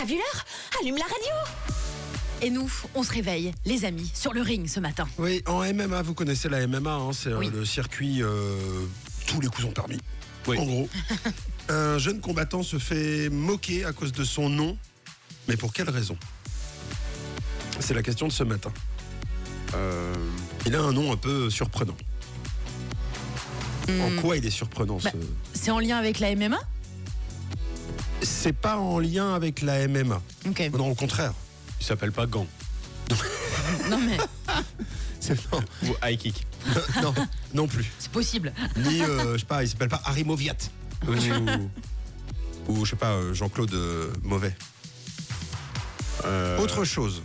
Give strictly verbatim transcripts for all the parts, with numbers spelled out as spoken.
vu l'heure? Allume la radio. Et nous, on se réveille, les amis, sur le ring ce matin. Oui, en M M A, vous connaissez la M M A, hein, c'est euh, Oui. le circuit euh, tous les coups sont permis. Oui. En gros, un jeune combattant se fait moquer à cause de son nom, mais pour quelle raison? C'est la question de ce matin. Euh, Il a un nom un peu surprenant. En quoi il est surprenant Bah, ce... C'est en lien avec la M M A? C'est pas en lien avec la M M A. Ok. Non, au contraire. il s'appelle pas Gant Non mais, C'est- non, ou High Kick. non, non plus. c'est possible. Ni, euh, je sais pas, il s'appelle pas Harry Moviat. Ou, ou, je sais pas, euh, Jean-Claude euh, Mauvais. Euh, Autre chose.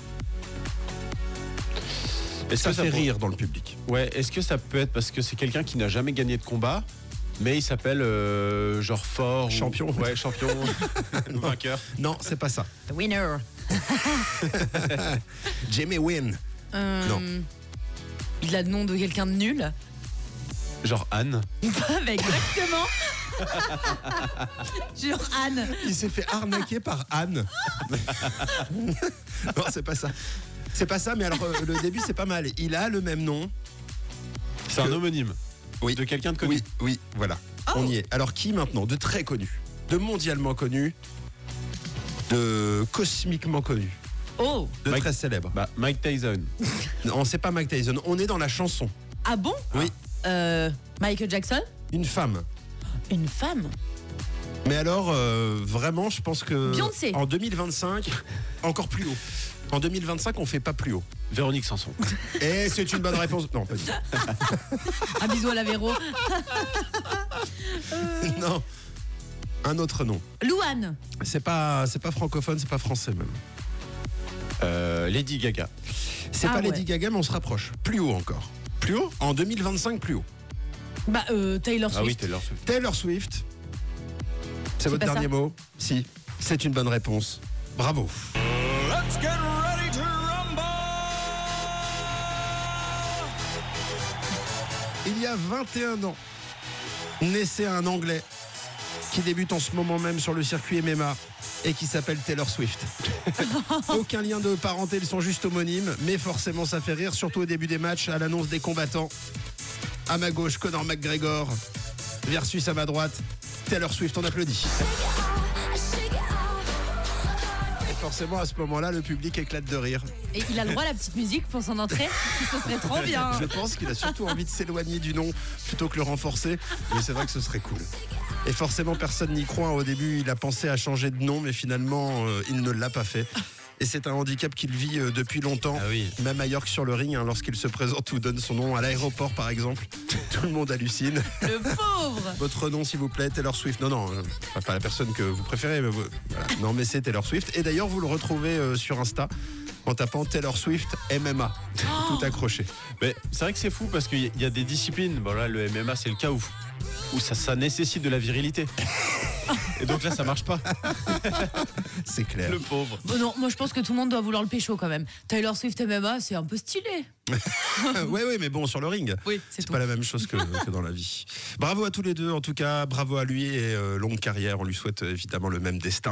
Est-ce Ça que fait peut- rire dans le public. Ouais, est-ce que ça peut être parce que c'est quelqu'un qui n'a jamais gagné de combat, mais il s'appelle euh, genre fort ou- Champion. Ouais, champion, vainqueur. Non, c'est pas ça. The winner. Jamie Wynn. Euh, Non. Il a le nom de quelqu'un de nul. Genre Anne. Bah, exactement. Genre Anne. Il s'est fait arnaquer par Anne. Non, c'est pas ça. C'est pas ça, mais alors euh, le début c'est pas mal. Il a le même nom. C'est Que- un homonyme. Oui. De quelqu'un de connu. Oui, oui, voilà. Oh. On y est. Alors qui maintenant? De très connu, de mondialement connu, de cosmiquement connu, Oh. de Mike- très célèbre. Bah, Mike Tyson. Non, c'est pas Mike Tyson. On est dans la chanson. Ah bon? Oui. Euh, Michael Jackson? Une femme. Une femme? Mais alors, euh, vraiment, je pense que Beyoncé. en deux mille vingt-cinq, encore plus haut. En deux mille vingt-cinq, on fait pas plus haut. Véronique Sanson. Et c'est une bonne réponse. Non, pas du tout. Un bisou à la Véro. Non. Un autre nom. Louane. C'est pas, c'est pas francophone, c'est pas français même. Euh, Lady Gaga. C'est Ah pas ouais. Lady Gaga, mais on se rapproche. Plus haut encore. Plus haut? En deux mille vingt-cinq, plus haut. Bah, euh, Taylor Swift. Ah oui, Taylor Swift. Taylor Swift. C'est votre pas dernier ça. mot? Si. C'est une bonne réponse. Bravo. Let's get ready to rumble! Il y a vingt et un ans, naissait un Anglais qui débute en ce moment même sur le circuit M M A et qui s'appelle Taylor Swift. Aucun lien de parenté, ils sont juste homonymes, mais forcément ça fait rire, surtout au début des matchs, à l'annonce des combattants. À ma gauche, Conor McGregor, versus à ma droite, Taylor Swift, on applaudit. Et forcément, à ce moment-là, le public éclate de rire. Et il a le droit à la petite musique pour son entrée. Ce serait trop bien. Je pense qu'il a surtout envie de s'éloigner du nom plutôt que le renforcer, mais c'est vrai que ce serait cool. Et forcément, personne n'y croit. Au début, il a pensé à changer de nom, mais finalement, euh, il ne l'a pas fait. Et c'est un handicap qu'il vit euh, depuis longtemps, Ah oui. même ailleurs que sur le ring, hein, lorsqu'il se présente ou donne son nom à l'aéroport, par exemple. Tout le monde hallucine. Le pauvre. Votre nom, s'il vous plaît, Taylor Swift. Non, non, euh, enfin, pas la personne que vous préférez, mais vous- voilà. Non, mais c'est Taylor Swift. Et d'ailleurs, vous le retrouvez euh, sur Insta en tapant Taylor Swift M M A, tout accroché. Mais c'est vrai que c'est fou parce qu'il y a des disciplines. Bon là, le M M A, c'est le cas où, où ça, ça nécessite de la virilité. Et donc là, ça marche pas. C'est clair. Le pauvre. Bon, non, moi je pense que tout le monde doit vouloir le pécho quand même. Taylor Swift M M A, c'est un peu stylé. Oui, oui, mais bon, sur le ring. Oui, c'est C'est tout. pas la même chose que, que dans la vie. Bravo à tous les deux, en tout cas, bravo à lui et euh, longue carrière. On lui souhaite euh, évidemment le même destin.